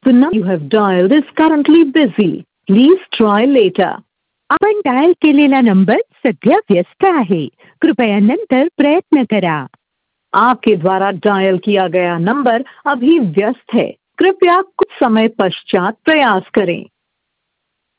The number you have dialed is currently busy. Please try later. आपण dial केलेला number सध्या व्यस्त आहे. कृपया नंतर प्रयत्न करा. आपके द्वारा डायल किया गया नंबर अभी व्यस्त है. कृपया कुछ समय पश्चात प्रयास करें.